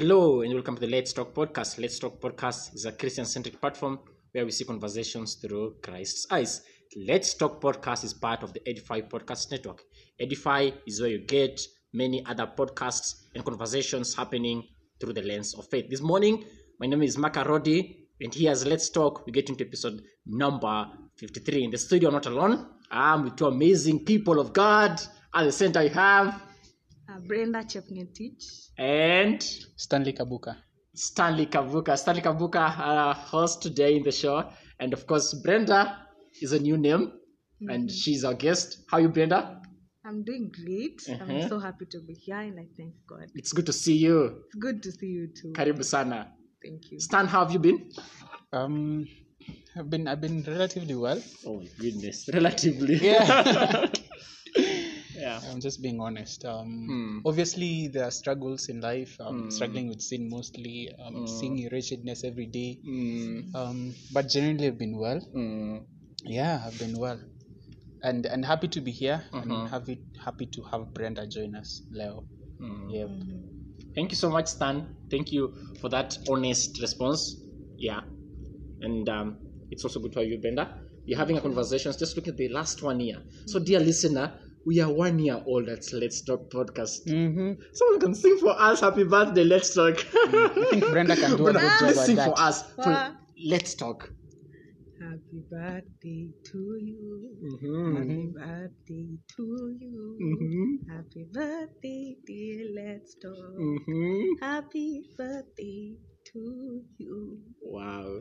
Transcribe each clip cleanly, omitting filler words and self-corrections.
Hello and welcome to the Let's Talk Podcast. Let's Talk Podcast is a Christian-centric platform where we see conversations through Christ's eyes. Let's Talk Podcast is part of the Edify Podcast Network. Edify is where you get many other podcasts and conversations happening through the lens of faith. This morning, my name is Maka Rodi, and here's Let's Talk. We get into episode number 53. In the studio, I'm not alone. I'm with two amazing people of God. At the center, you have Brenda Chepngetich and Stanley Kabuka. Stanley Kabuka, host today in the show. And of course, Brenda is a new name, and she's our guest. How are you, Brenda? I'm doing great. I'm so happy to be here, and I thank God. It's good to see you. It's good to see you too. Karibu sana. Thank you. Stan, how have you been? I've been relatively well. Oh my goodness, relatively. Yeah. Yeah. I'm just being honest. Obviously, there are struggles in life. Struggling with sin mostly. Seeing wretchedness every day. But generally, I've been well. Yeah, I've been well, and happy to be here. And happy to have Brenda join us, Leo. Yeah. Thank you so much, Stan. Thank you for that honest response. Yeah, and it's also good to have you, Brenda. We're having a conversation. Just look at the last 1 year. So, dear listener, we are 1 year old at Let's Talk Podcast. Someone can sing for us. Happy birthday, Let's Talk. I think Brenda can do a good job Please at sing that. for us. For Let's Talk. Happy birthday to you. Happy birthday to you. Happy birthday, dear Let's Talk. Happy birthday to you. Wow.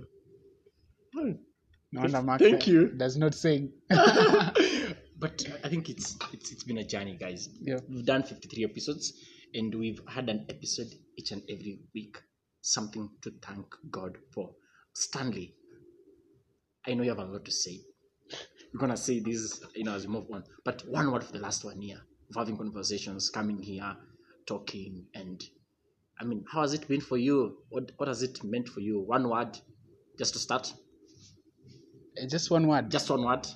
No wonder Mark Thank you. does not sing. But I think it's been a journey, guys. Yeah. We've done 53 episodes, and we've had an episode each and every week. Something to thank God for. Stanley, I know you have a lot to say. We're gonna say this, as we move on. But one word for the last 1 year of having conversations, coming here, talking, and how has it been for you? What has it meant for you? One word, just to start. Just one word. Just one word.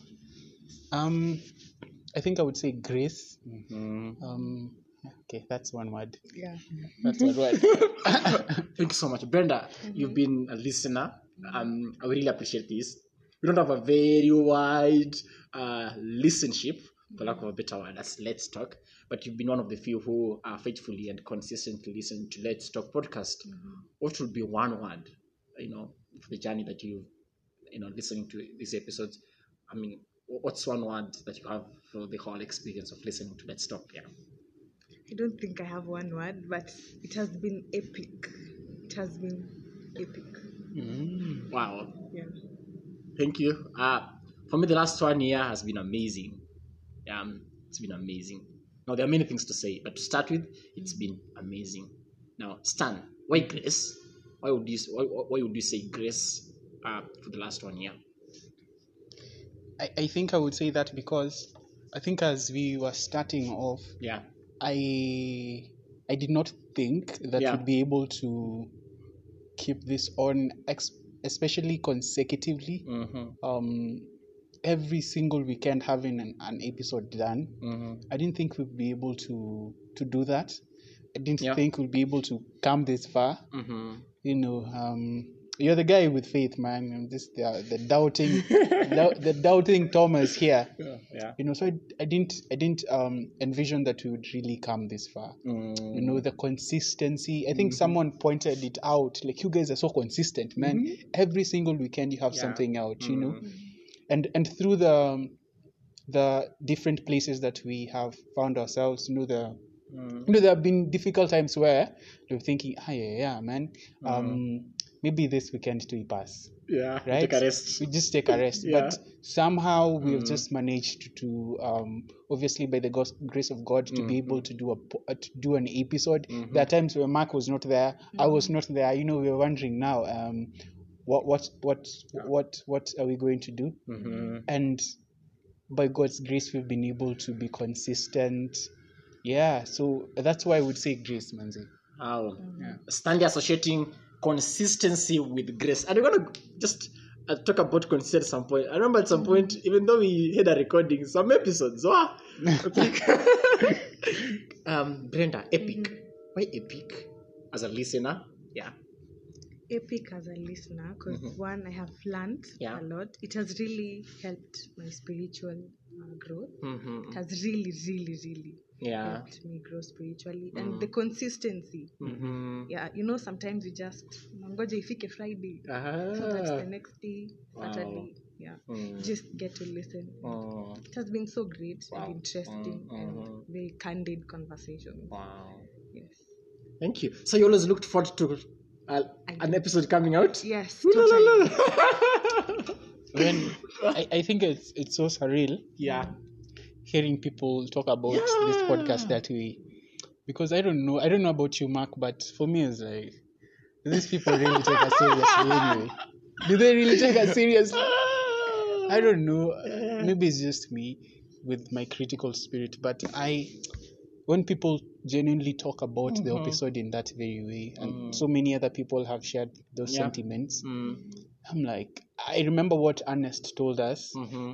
I think I would say grace. Okay, that's one word. Yeah. That's one word. Thank you so much, Brenda. You've been a listener. I really appreciate this. We don't have a very wide listenership, for lack of a better word. That's Let's Talk. But you've been one of the few who faithfully and consistently listen to Let's Talk podcast. What would be one word, for the journey that you've, listening to these episodes? What's one word that you have for the whole experience of listening to Let's Talk? Yeah. I don't think I have one word, but it has been epic. It has been epic. Wow. Yeah. Thank you. For me, the last 1 year has been amazing. It's been amazing. Now, there are many things to say, but to start with, it's been amazing. Now, Stan, why grace? Why would you say grace for the last 1 year? I think I would say that because I think as we were starting off, I did not think that we'd be able to keep this on, especially consecutively. Every single weekend having an episode done. I didn't think we'd be able to do that. I didn't think we'd be able to come this far. You're the guy with faith, man. And the doubting, the doubting Thomas here. So I didn't envision that we would really come this far. The consistency. I think someone pointed it out. Like, you guys are so consistent, man. Every single weekend you have something out. And through the different places that we have found ourselves, there have been difficult times where we're thinking, man. Maybe this weekend to pass. Yeah, right. Take a rest. We just take a rest, but somehow we've just managed to, obviously by the grace of God, to be able to do an episode. There are times where Mark was not there, I was not there. We were wondering now, what are we going to do? And by God's grace, we've been able to be consistent. Yeah, so that's why I would say grace, Manzi. Wow. Stanley associating consistency with grace. And we're going to just talk about consistency at some point. I remember at some point, even though we had a recording, some episodes, Brenda, epic. Why epic? as a listener? Yeah. Epic as a listener, because one, I have learned Yeah. a lot. It has really helped my spiritual growth. Mm-hmm. It has really, really, really Yeah. helped me grow spiritually. And the consistency. Mm-hmm. Yeah, sometimes we just ngoja ifike Friday, so that the next day, Saturday, just get to listen. It has been so great and interesting and very candid conversation. Wow. Yes. Thank you. So you always looked forward to an episode coming out? Yes, totally. When I think it's so surreal. Yeah. Hearing people talk about this podcast that way, because I don't know about you, Mark, but for me it's like, do these people really take us seriously anyway? Do they really take us seriously? I don't know. Maybe it's just me with my critical spirit, but when people genuinely talk about the episode in that very way, and so many other people have shared those sentiments, I'm like, I remember what Ernest told us,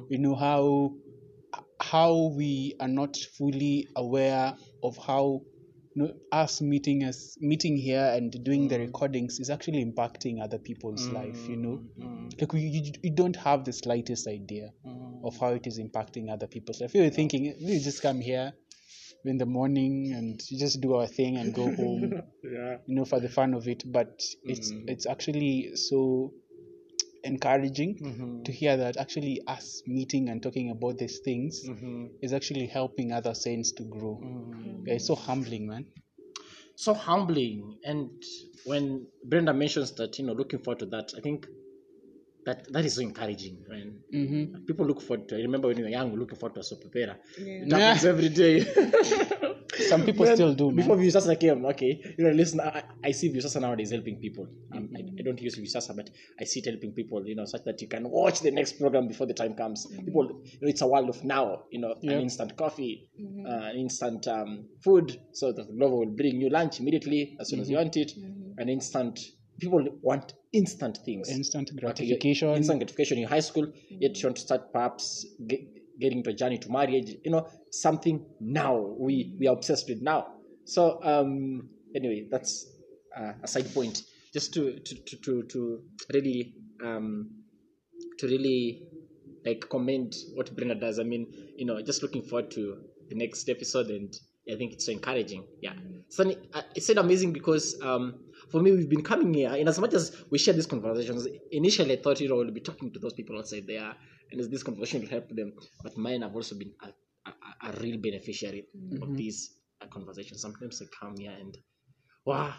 how we are not fully aware of how us meeting here and doing the recordings is actually impacting other people's life, like we don't have the slightest idea of how it is impacting other people's life. We were thinking we just come here in the morning and just do our thing and go home, for the fun of it, but it's actually so encouraging to hear that actually us meeting and talking about these things is actually helping other saints to grow. It's so humbling, man. So humbling. And when Brenda mentions that, looking forward to that, I think that is so encouraging, man. People look forward to it. I remember when we were young, looking forward to a soap opera. It happens every day. Some people still do, man. Before Visasa came, listen, I see Visasa nowadays helping people. I don't use Visasa, but I see it helping people, such that you can watch the next program before the time comes. People, it's a world of now, an instant coffee, an instant food, so that Glovo will bring you lunch immediately as soon as you want it, an instant. People want instant things. Instant gratification. Instant gratification in high school, yet you want to start perhaps getting into a journey to marriage, something now. We are obsessed with now. So anyway, that's a side point. Just to really like commend what Brenda does. I mean, just looking forward to the next episode, and I think it's so encouraging. Yeah. So it's so amazing because for me, we've been coming here, and as much as we share these conversations, initially I thought we'll be talking to those people outside there, and this conversation will help them. But mine have also been a real beneficiary of these conversations. Sometimes I come here and wow,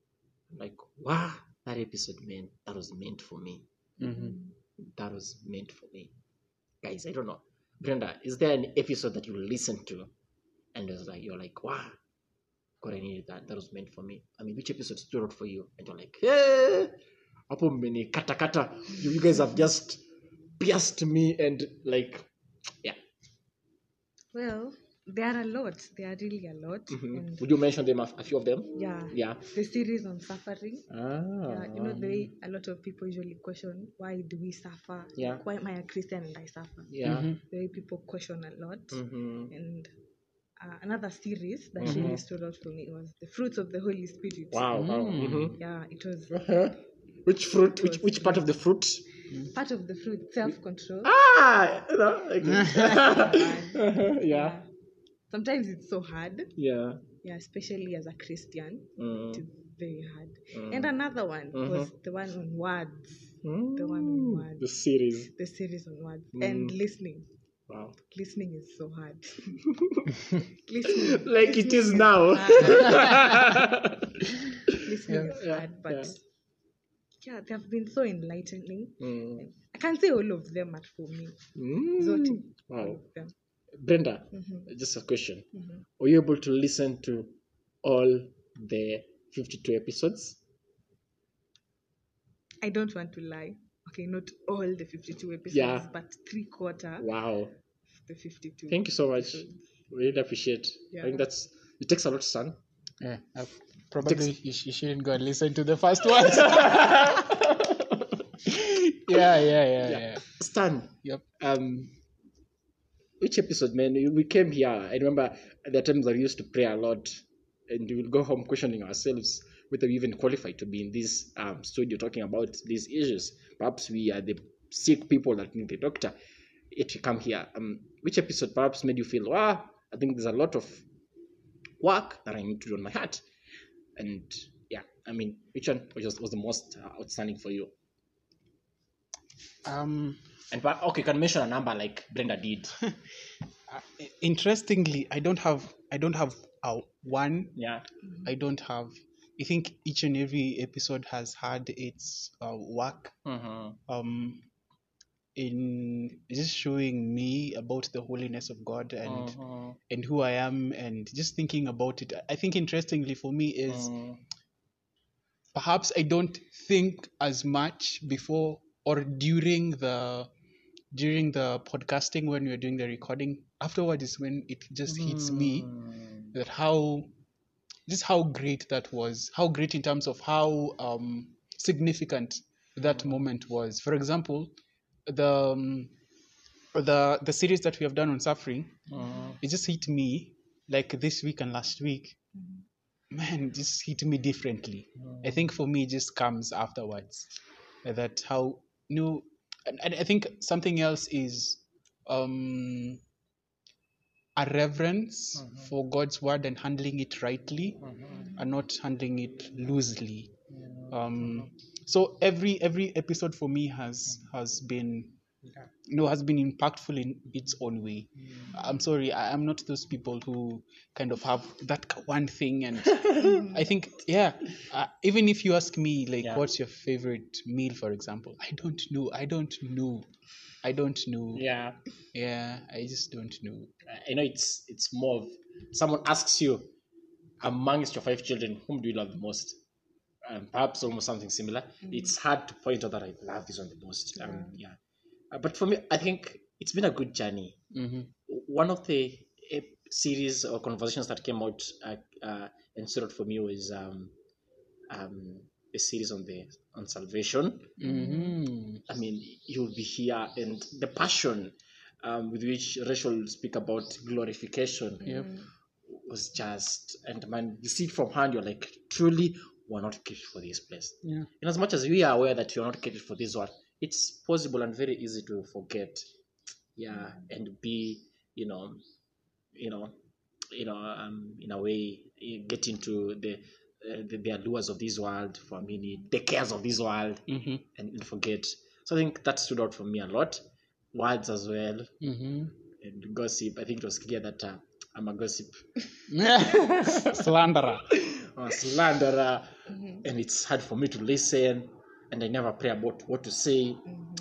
that episode, man, that was meant for me. That was meant for me, guys. I don't know, Brenda, is there an episode that you listen to and you're like, wow, God, I needed that. That was meant for me. I mean, which episode stood out for you? And you're like, hey, hapo many kata. You guys have just pierced me, and like, yeah. Well, there are a lot. There are really a lot. And would you mention them? A few of them? Yeah. The series on suffering. Yeah, the way a lot of people usually question, why do we suffer? Yeah. Why am I a Christian and I suffer? Yeah. The way people question a lot. And another series that really stood out for me was The Fruits of the Holy Spirit. Wow. Yeah, it was. Which fruit? Which part of the fruit? Part of the fruit, self-control. Yeah. Sometimes it's so hard. Yeah, especially as a Christian. It is very hard. And another one was the one on words. The one on words. The series on words. And listening. Wow. Listening is so hard. Listening. Like it is now. Listening is hard, but they have been so enlightening. I can't say all of them, but for me, Zoti, all of them. Brenda, just a question. Were you able to listen to all the 52 episodes? I don't want to lie. Okay, not all the 52 episodes, but 3/4. Wow. Of the 52. Thank you so much. Really appreciate. I think it takes a lot, son. Yeah, probably you shouldn't go and listen to the first ones. Yeah. Stan. Yep. Which episode, man? We came here. I remember at the times that we used to pray a lot, and we would go home questioning ourselves whether we even qualify to be in this studio talking about these issues. Perhaps we are the sick people that need the doctor. It come here. Which episode perhaps made you feel, I think there's a lot of work that I need to do on my heart? And yeah, I mean, which one was the most outstanding for you? And okay, you can mention a number like Brenda did. Interestingly, I don't have one. Yeah. I don't have. I think each and every episode has had its work. In just showing me about the holiness of God and who I am, and just thinking about it. I think interestingly for me is perhaps I don't think as much before or during the podcasting when we're doing the recording. Afterward is when it just hits me that how great that was, how great in terms of how significant that moment was. For example, the series that we have done on suffering, it just hit me like this week and last week. Man, just hit me differently. I think for me it just comes afterwards. That how and I think something else is a reverence for God's word and handling it rightly and not handling it loosely. So every episode for me has been impactful in its own way. I'm sorry, I'm not those people who kind of have that one thing, and I think even if you ask me like what's your favorite meal, for example, I don't know. I just don't know. I know it's more of someone asks you, amongst your 5 children, whom do you love the most? Perhaps almost something similar. It's hard to point out that I love this one the most. But for me, I think it's been a good journey. One of the series or conversations that came out and stood out for me was a series on salvation. I mean, you'll be here, and the passion with which Rachel will speak about glorification was just, and man, you see it from hand, you're like, truly, we're not created for this place. In as much as we are aware that you're not created for this one, it's possible and very easy to forget, and be, in a way, get into the allures of this world for a minute, the cares of this world, and forget. So I think that stood out for me a lot. Words as well, and gossip. I think it was clear that I'm a gossip slanderer. And it's hard for me to listen, and I never pray about what to say.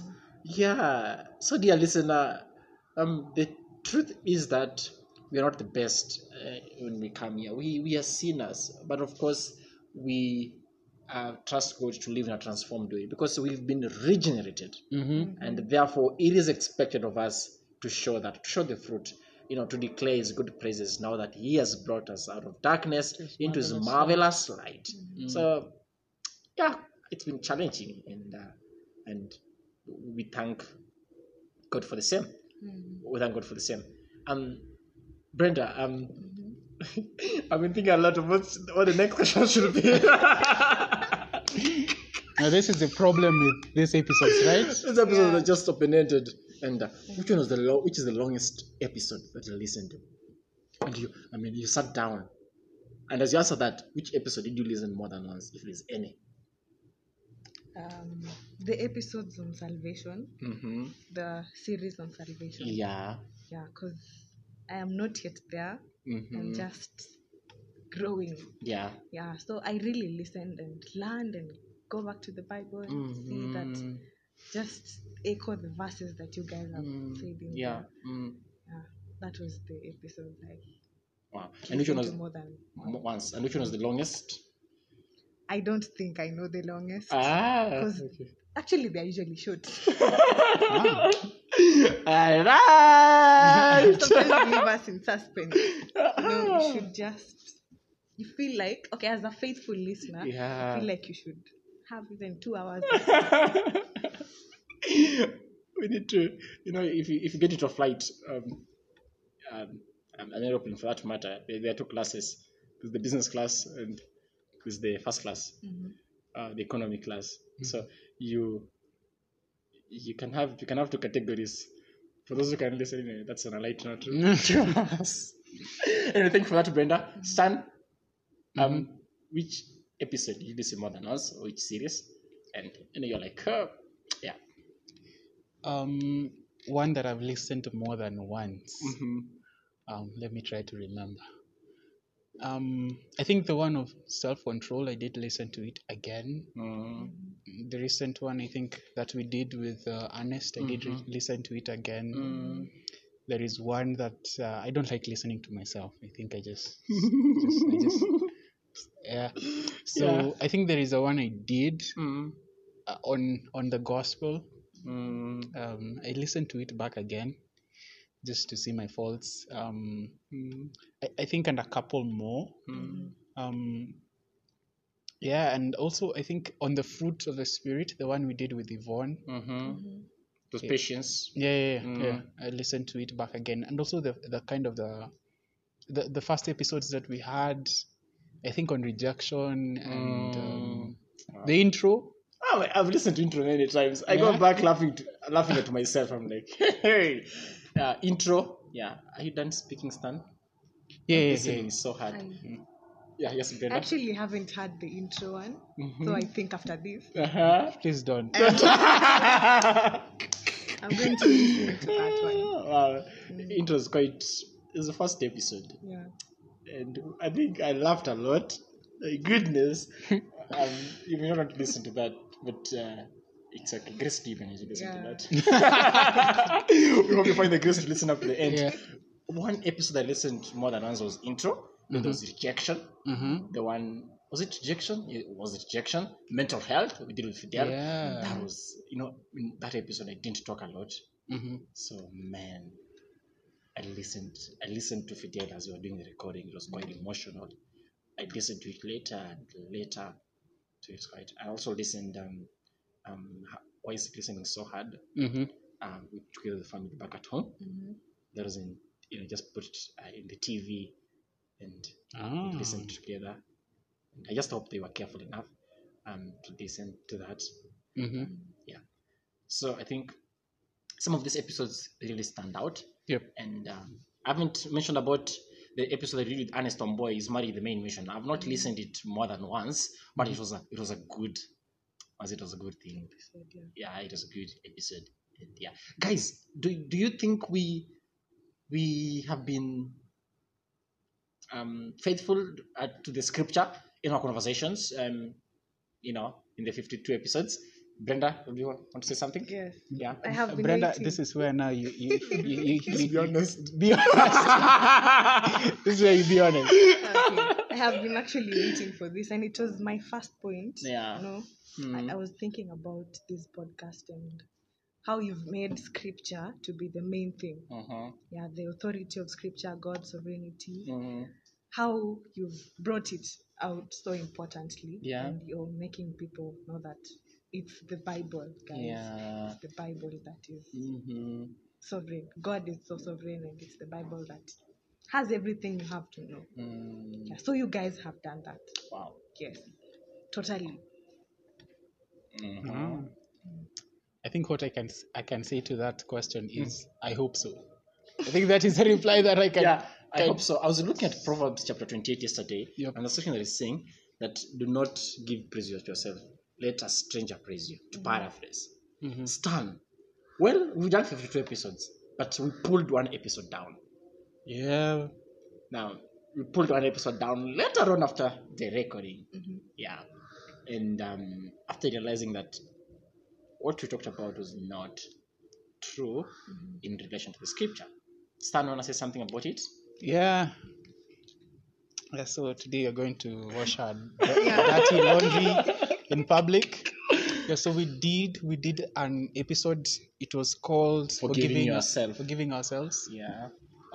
So dear listener, the truth is that we are not the best when we come here. We are sinners, but of course we trust God to live in a transformed way because we've been regenerated, and therefore it is expected of us to show the fruit, to declare His good praises now that He has brought us out of darkness into His marvelous light. So it's been challenging, and we thank God for the same. We thank God for the same. Brenda, I've been thinking a lot of what the next question should be. Now this is the problem with this episode, right? This episode is just open-ended. And which is the longest episode that you listened to? And you sat down, and as you answer that, which episode did you listen more than once, if there's any? The episodes on salvation, the series on salvation. Because I am not yet there. I'm just growing. So I really listened and learned and go back to the Bible and see that, just echo the verses that you guys have said in there. That was the episode. Wow. And which one was more than once? And which one was the longest? I don't think I know the longest. Because actually they're usually short. All right. Sometimes leave us in suspense. You should just, you feel like, okay, as a faithful listener, you feel like you should have even 2 hours. We need to, if you get into a flight, an aeroplane for that matter, there are 2 classes. There's the business class and is the first class, the economy class. So you can have two categories. For those who can listen, that's on a light note. Anyway, thank you for that, Brenda. Stan, which episode did you listen more than us, or which series? And you're like, yeah. One that I've listened to more than once. Let me try to remember. I think the one of self-control, I did listen to it again. The recent one, I think, that we did with Ernest, I did listen to it again. There is one that I don't like listening to myself. I think I just yeah. So I think there is a one I did on the gospel. I listened to it back again just to see my faults. I think, and a couple more. Yeah, and also I think on the fruit of the spirit, the one we did with Yvonne. Those patience. Yeah. I listened to it back again, and also the kind of the first episodes that we had, I think on rejection and the intro. Oh, I've listened to intro many times. I go back laughing at myself. I'm like, hey, intro. Yeah, are you done speaking, Stan? Yeah. It's so hard. Yes, Brenda. I actually haven't had the intro one, so I think after this, please don't. I'm going to listen to that one. Intro is it's the first episode. Yeah. And I think I laughed a lot. Goodness. You may not listen to that, but it's like a grace to even as you listen to that. We hope you find the grace to listen up to the end. Yeah. One episode I listened more than once was intro. There was rejection. The one, was it rejection? It was rejection. Mental health, we did with Fidel. Yeah. That was, in that episode I didn't talk a lot. So man, I listened to Fidel as we were doing the recording. It was quite emotional. I listened to it later. So it's quite. I also listened. Why is it listening so hard? We together the family back at home. That was in just put it in the TV and we listened together. And I just hope they were careful enough to listen to that. Yeah. So I think some of these episodes really stand out. Yep. And I haven't mentioned about the episode I did with Ernest Omboy, is Mary the main mission. I've not listened it more than once, but it was a good thing. Yeah, it was a good episode. And yeah, guys, do you think we have been faithful to the scripture in our conversations? In the 52 episodes. Brenda, do you want to say something? Yes. Yeah. I have been Brenda, waiting. this is where now you be honest. Be honest. This is where you be honest. Okay. I have been actually waiting for this, and it was my first point. Yeah. I was thinking about this podcast and how you've made scripture to be the main thing. Yeah, the authority of scripture, God's sovereignty. How you've brought it out so importantly. Yeah. And you're making people know that it's the Bible, guys. Yeah. It's the Bible that is sovereign. God is so sovereign, and it's the Bible that has everything you have to know. Yeah, so you guys have done that. Wow. Yes. Totally. I think what I can say to that question is I hope so. I think that is a reply that I can. Yeah, I hope so. I was looking at Proverbs chapter 28 yesterday, and the section that is saying that do not give praise to yourself. Let a stranger praise you, to paraphrase. Stan, well, we've done 52 episodes, but we pulled one episode down. Yeah. Now, we pulled one episode down later on after the recording. Yeah. And after realizing that what we talked about was not true in relation to the scripture. Stan, want to say something about it? Yeah. So today you're going to wash our dirty laundry in public. Yeah, so we did an episode. It was called Forgiving Ourselves. Yeah.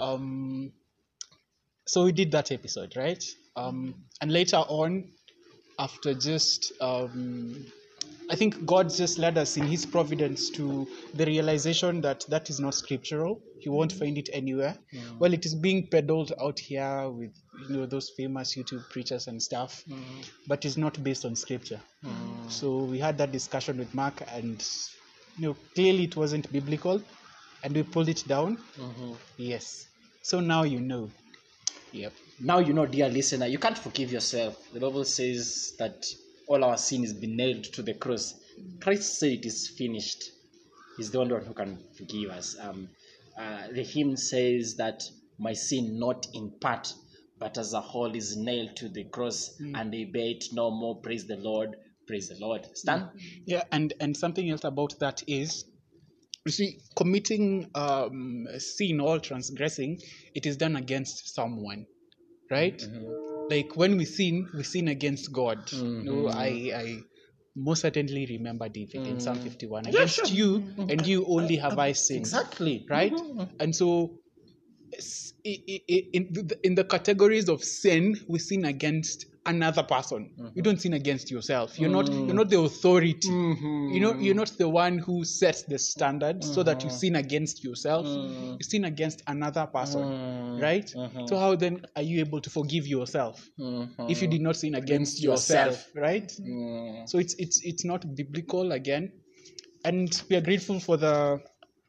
So we did that episode, right? And later on, after just I think God just led us in His providence to the realization that is not scriptural. You won't find it anywhere. Well, it is being peddled out here with those famous YouTube preachers and stuff, but it's not based on scripture. So we had that discussion with Mark, and clearly it wasn't biblical, and we pulled it down. Yes. So now you know. Yep. Now you know, dear listener, you can't forgive yourself. The Bible says that all our sin has been nailed to the cross. Christ said it is finished. He's the only one who can forgive us. The hymn says that my sin, not in part, but as a whole, is nailed to the cross, and they bear it no more. Praise the Lord. Praise the Lord. Stan? Yeah, and something else about that is, you see, committing sin or transgressing, it is done against someone, right? Like when we sin against God. I most certainly remember David in Psalm 51. Against you and you only have I sinned. Exactly. Right? And so in the categories of sin, we sin against another person. You don't sin against yourself. You're not the authority. You're not the one who sets the standard so that you sin against yourself. You sin against another person, right? So how then are you able to forgive yourself if you did not sin against yourself, right? So it's not biblical again, and we are grateful for the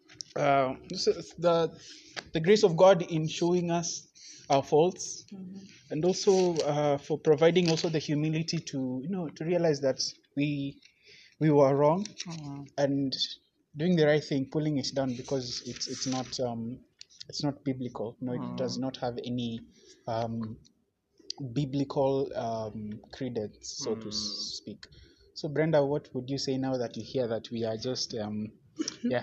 grace of God in showing us our faults, and also for providing also the humility to realize that we were wrong, and doing the right thing, pulling it down, because it's not biblical. It does not have any biblical credence, so to speak. So Brenda, what would you say now that you hear that we are just yeah?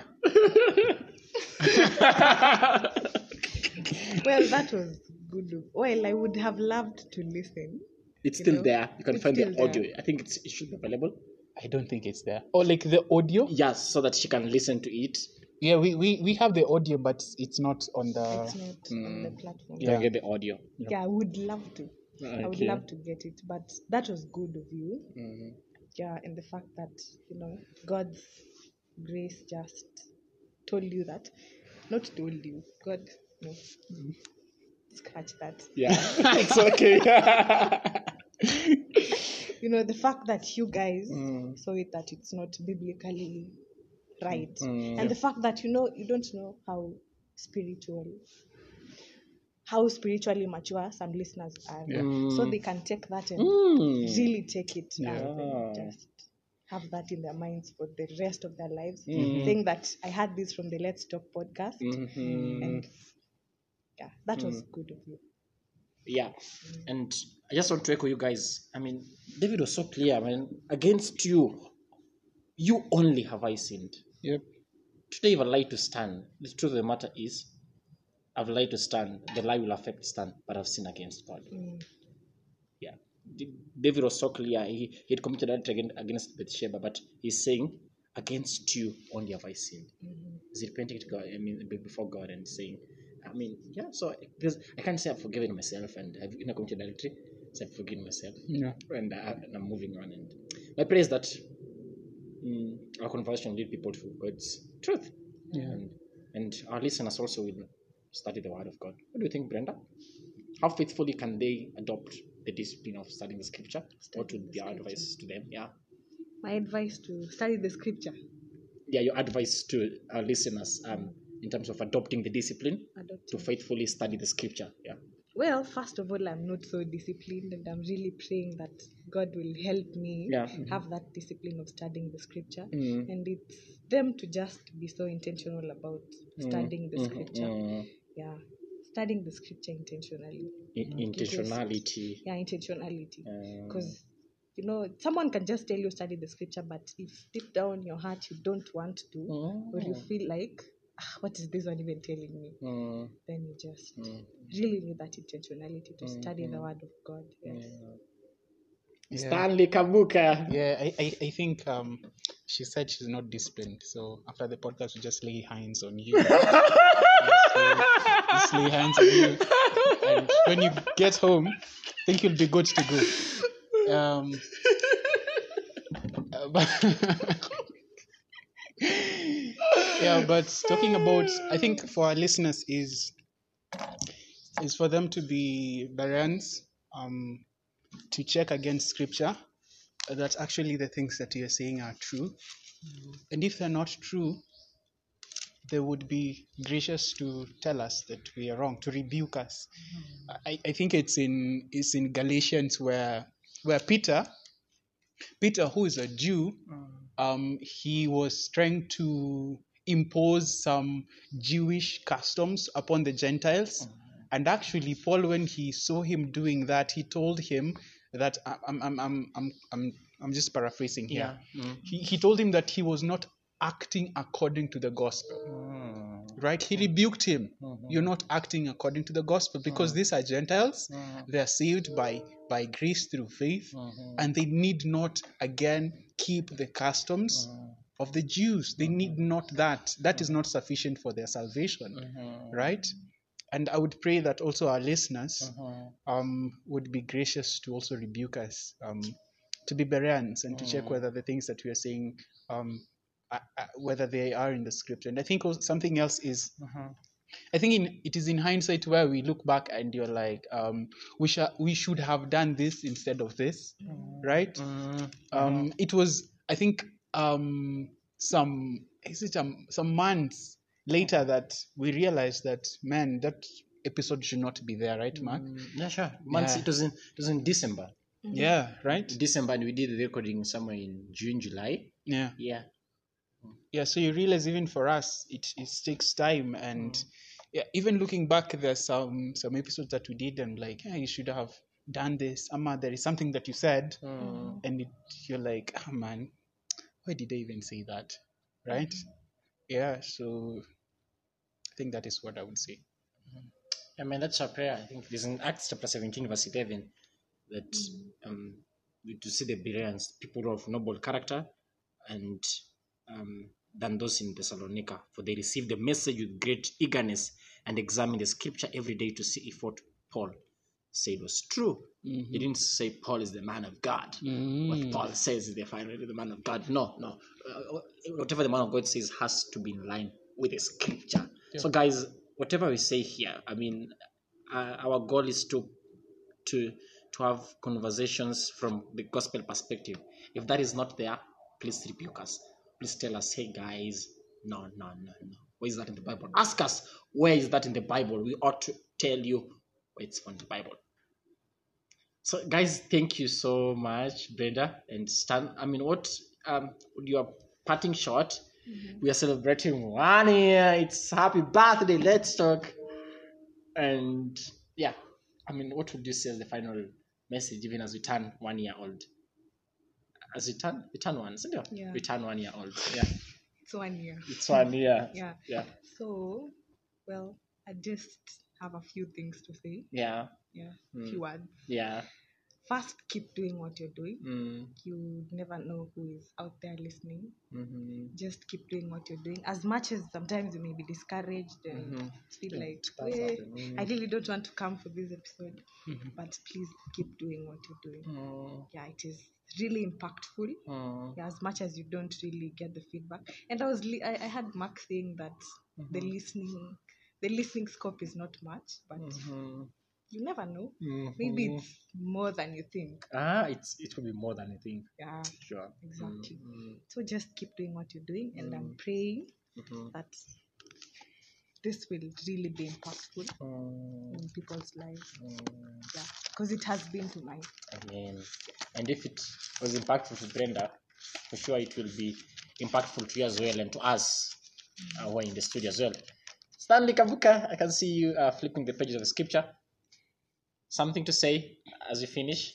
Well, that was good. Well, I would have loved to listen. It's still there. You can find the audio. I think it should be available. I don't think it's there. Or like the audio? Yes, so that she can listen to it. Yeah, we have the audio, but it's not on the... It's not on the platform. Yeah, get the audio. Yeah, I would love to. Okay. I would love to get it, but that was good of you. Yeah, and the fact that, God's grace just told you that. Not told you. God, no. Scratch that. Yeah, it's okay. The fact that you guys saw it, that it's not biblically right. And the fact that, you don't know how spiritually mature some listeners are. So they can take that and really take it and just have that in their minds for the rest of their lives. Saying that I had this from the Let's Talk podcast. And yeah, that was good of you. Yeah. And I just want to echo you guys. I mean, David was so clear, against you only have I sinned. Yep. Today you've a lie to stand. The truth of the matter is, I've lied to stand. The lie will affect Stan, but I've sinned against God. Yeah. David was so clear. He had committed adultery against Bathsheba, but he's saying, against you only have I sinned. He's repenting to God, before God, and saying, so because I can't say I've forgiven myself and I've committed adultery, so I've forgiven myself. Yeah. And I'm moving on. And my prayer is that our conversation lead people to God's truth. Yeah. And our listeners also will study the Word of God. What do you think, Brenda? How faithfully can they adopt the discipline of studying the Scripture? What would be your advice to them? Yeah. My advice to study the Scripture. Yeah, your advice to our listeners in terms of adopting the discipline to faithfully study the Scripture. Yeah. Well, first of all, I'm not so disciplined, and I'm really praying that God will help me have that discipline of studying the Scripture. And it's them to just be so intentional about studying the Scripture. Yeah, studying the Scripture intentionally. Intentionality. Intentionality. Because, someone can just tell you study the Scripture, but if deep down in your heart you don't want to, or you feel like, what is this one even telling me? Then you just really need that intentionality to study the Word of God. Yes. Yeah. Stanley Kabuka. Yeah, I think she said she's not disciplined. So after the podcast, we just lay hands on you. Just lay hands on you. And when you get home, I think you'll be good to go. Yeah, but talking about, I think for our listeners is is for them to be Bereans, to check against scripture that actually the things that you're saying are true. And if they're not true, they would be gracious to tell us that we are wrong, to rebuke us. I think it's in Galatians where Peter, who is a Jew, he was trying to impose some Jewish customs upon the Gentiles. And actually, Paul, when he saw him doing that, he told him that I'm just paraphrasing here. Yeah. He told him that he was not acting according to the gospel. Right? He rebuked him. You're not acting according to the gospel, because these are Gentiles. They are saved by grace through faith, and they need not again keep the customs of the Jews. They need not that. That is not sufficient for their salvation. Right? And I would pray that also our listeners would be gracious to also rebuke us, to be Bereans, and to check whether the things that we are saying, whether they are in the scripture. And I think also something else is, I think it is in hindsight where we look back and you're like, we should have done this instead of this, right? It was, I think, some months later that we realized that, man, that episode should not be there, right, Mark? Yeah, sure. Months. Yeah. It was in December. Yeah, right. December, and we did the recording somewhere in June, July. Yeah. Yeah. So you realize even for us, it takes time, and yeah, even looking back, there's some episodes that we did, and like, yeah, you should have done this. There is something that you said, and you're like, oh man, why did I even say that, right? Yeah. So I think that is what I would say. I mean, that's our prayer. I think it is in Acts chapter 17, verse 11, that to see the Bereans, people of noble character, and than those in Thessalonica, for they received the message with great eagerness and examined the scripture every day to see if what Paul said was true. He didn't say Paul is the man of God. What Paul says is finally the man of God. No. Whatever the man of God says has to be in line with the scripture. Yeah. So guys, whatever we say here, I mean, our goal is to have conversations from the gospel perspective. If that is not there, please rebuke us. Please tell us, hey guys, no. Where is that in the Bible? Ask us, where is that in the Bible? We ought to tell you where it's from the Bible. So guys, thank you so much, Brenda and Stan. I mean, what your parting shot? We are celebrating 1 year. It's happy birthday. Let's talk. And yeah, I mean, what would you say as the final message, even as we turn 1 year old? As we turn 1, isn't it? Yeah. We turn 1 year old. Yeah. It's 1 year. It's 1 year. Yeah. So, well, I just have a few things to say. Yeah. A few words. Yeah. First, keep doing what you're doing. You never know who is out there listening. Just keep doing what you're doing. As much as sometimes you may be discouraged and feel like, I really don't want to come for this episode. But please keep doing what you're doing. Yeah, it is really impactful. Yeah, as much as you don't really get the feedback. And I had Mark saying that the listening scope is not much, but you never know. Maybe it's more than you think. It could be more than you think. Yeah, sure. Exactly. So just keep doing what you're doing, and I'm praying that this will really be impactful in people's lives. Yeah, because it has been to mine. Amen. And if it was impactful to Brenda, for sure it will be impactful to you as well, and to us who are in the studio as well. Stanley Kabuka, I can see you flipping the pages of the scripture. Something to say as we finish?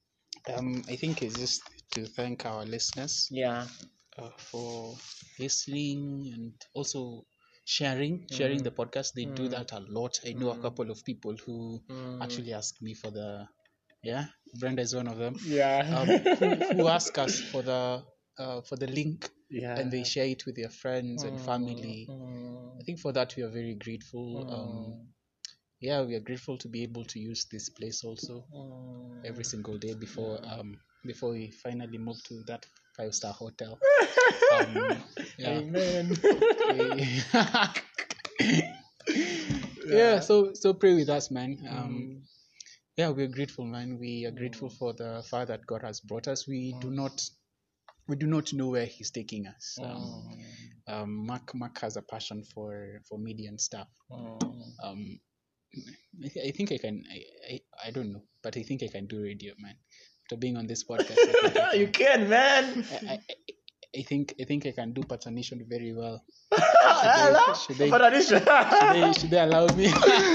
I think it's just to thank our listeners. Yeah. For listening and also sharing the podcast. They do that a lot. I know a couple of people who actually ask me for Brenda is one of them. Yeah. Who ask us for the link, and they share it with their friends and family. I think for that we are very grateful. We are grateful to be able to use this place also every single day before we finally move to that 5-star hotel. Amen. Yeah, so pray with us, man. Yeah, we're grateful, man. We are grateful for the far that God has brought us. We do not know where He's taking us. Mark has a passion for media and stuff. I think I can. I don't know, but I think I can do radio, man. After being on this podcast, you can, man. I think I can do Patanishan very well. Should they allow me?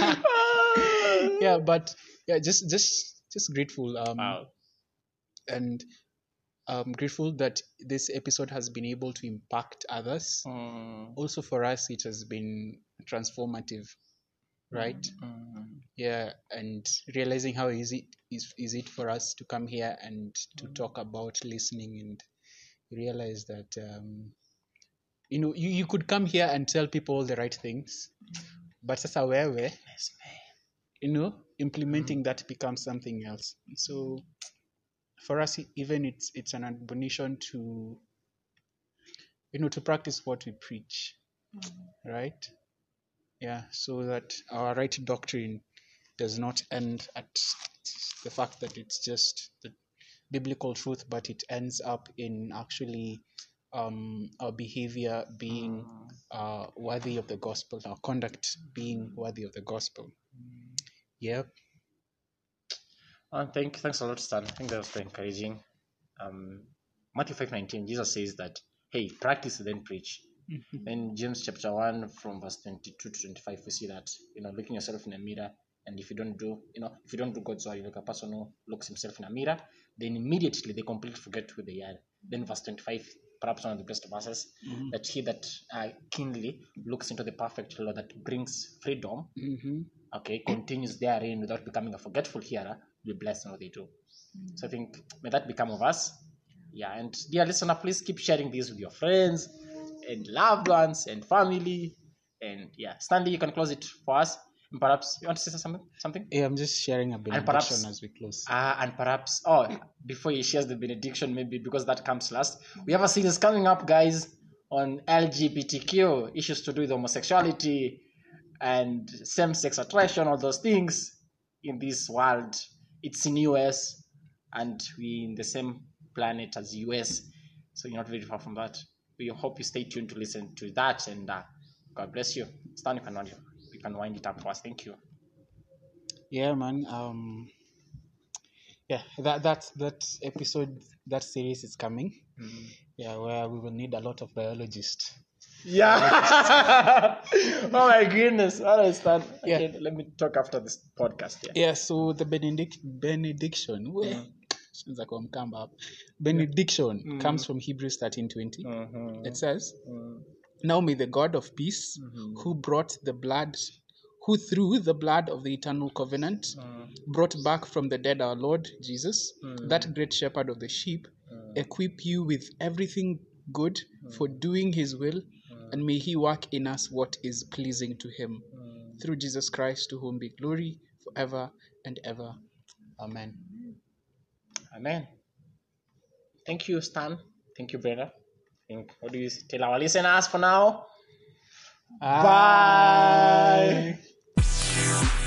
Yeah, but yeah, just grateful. Wow. And grateful that this episode has been able to impact others. Also for us, it has been transformative, right? Yeah, and realizing how easy is it for us to come here and to talk about listening, and realize that you could come here and tell people all the right things, but sasa wewe, implementing that becomes something else. So for us, even it's an admonition to to practice what we preach, right? Yeah, so that our right doctrine does not end at the fact that it's just the biblical truth, but it ends up in actually our behavior being worthy of the gospel, our conduct being worthy of the gospel. Yep. Thanks a lot, Stan. I think that was very encouraging. Matthew 5:19, Jesus says that, hey, practice then preach. In James chapter 1 from verse 22 to 25, we see that, looking yourself in a mirror, and if you don't do God's word, like a person who looks himself in a mirror, then immediately they completely forget who they are. Then verse 25, perhaps one of the best verses, that he that keenly looks into the perfect law that brings freedom, continues therein without becoming a forgetful hearer, will be blessed in what they do. So I think, may that become of us. Yeah, and dear listener, please keep sharing this with your friends and loved ones and family. And yeah, Stanley, you can close it for us. And perhaps you want to say something? Yeah, I'm just sharing a benediction as we close. And perhaps, before he shares the benediction, maybe because that comes last, we have a series coming up, guys, on LGBTQ issues to do with homosexuality and same-sex attraction, all those things in this world. It's in US, and we in the same planet as US, so you're not very far from that. We hope you stay tuned to listen to that, and God bless you. Stan, you can wind it up for us. Thank you. Yeah, man. Yeah, that episode, that series is coming. Yeah, where we will need a lot of biologists. Yeah. Oh my goodness. All right, Stan. Okay, let me talk after this podcast. Yeah. So the benediction. Benediction comes from Hebrews 13:20. It says, "Now may the God of peace, who through the blood of the eternal covenant brought back from the dead our Lord Jesus, that great shepherd of the sheep, equip you with everything good for doing his will, and may he work in us what is pleasing to him. Through Jesus Christ, to whom be glory forever and ever. Amen." Amen. Thank you, Stan. Thank you, Brenda. What do you tell our listeners for now? Bye.